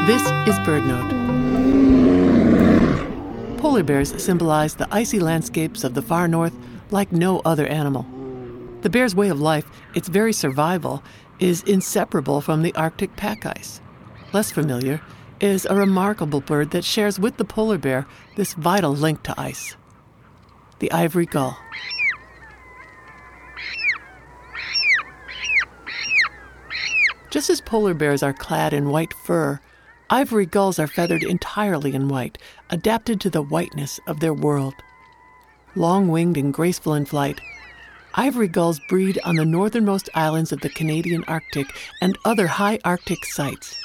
This is BirdNote. Polar bears symbolize the icy landscapes of the far north like no other animal. The bear's way of life, its very survival, is inseparable from the Arctic pack ice. Less familiar is a remarkable bird that shares with the polar bear this vital link to ice: the ivory gull. Just as polar bears are clad in white fur, ivory gulls are feathered entirely in white, adapted to the whiteness of their world. Long-winged and graceful in flight, ivory gulls breed on the northernmost islands of the Canadian Arctic and other high Arctic sites.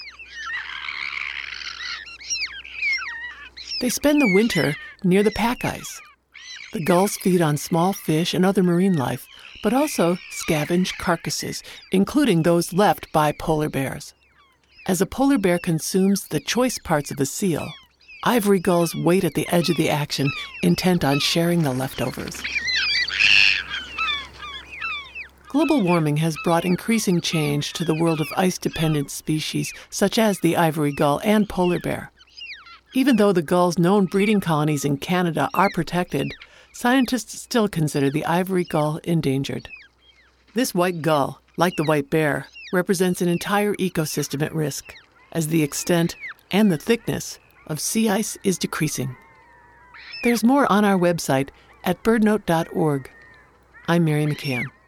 They spend the winter near the pack ice. The gulls feed on small fish and other marine life, but also scavenge carcasses, including those left by polar bears. As a polar bear consumes the choice parts of a seal, ivory gulls wait at the edge of the action, intent on sharing the leftovers. Global warming has brought increasing change to the world of ice-dependent species such as the ivory gull and polar bear. Even though the gull's known breeding colonies in Canada are protected, scientists still consider the ivory gull endangered. This white gull, like the white bear, represents an entire ecosystem at risk, as the extent and the thickness of sea ice is decreasing. There's more on our website at birdnote.org. I'm Mary McCann.